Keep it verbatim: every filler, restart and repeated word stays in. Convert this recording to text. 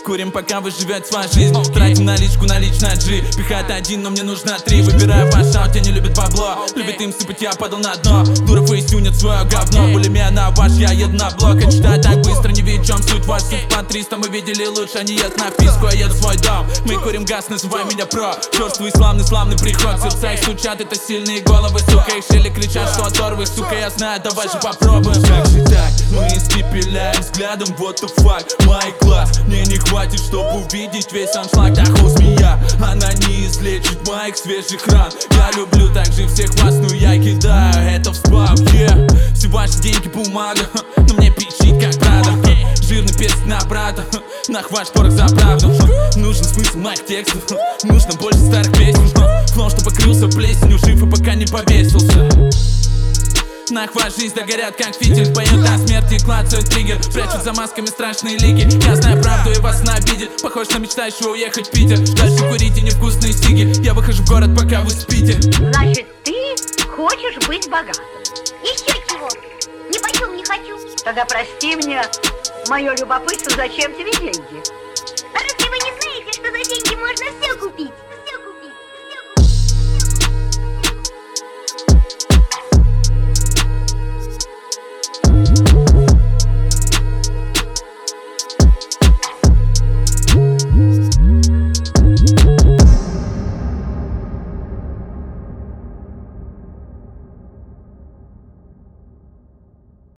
Курим, пока вы живете свою жизнь. Тратим наличку, наличная G. Пихать один, но мне нужно три. Выбираю ваш аут, те не любят бабло. Любит им сыпать, я падал на дно. Дуров и стюнет свое говно. Булимия на ваш, я еду на блок. А читаю так быстро, не видит, в чем суть. Ваш суд по триста, мы видели лучше. Они едут на вписку, я еду в свой дом. Мы курим газ, называй меня про. Черствый, славный, славный приход. Сердца их стучат, это сильные головы, сука. Их шили кричат, что оторвы, сука. Я знаю, давай же попробуем. Как же так, мы испепеляем взглядом, what the fuck. Мой глаз, мне не хватит, чтобы увидеть весь аншлаг. Таху змея, она не излечит моих свежих ран. Я люблю также всех вас, но я кидаю это в спам, yeah. Все ваши деньги бумага, но мне пищит как правда. Жирный перст на брата, нах ваш порох за правду. Нужен смысл моих текстов, нужно больше старых песен. Флоу, что покрылся плесенью, жив и пока не повесился. Нах ваша жизнь догорят как фитиль. Поют о смерти, клацают триггер. Прячут за масками страшные лики. Я знаю правду и вас она обидит. Похож на мечтающего уехать в Питер. Дальше курите невкусные сиги. Я выхожу в город, пока вы спите. Значит, ты хочешь быть богатым? Еще чего? Ни почем не хочу. Тогда прости мне мое любопытство, зачем тебе деньги?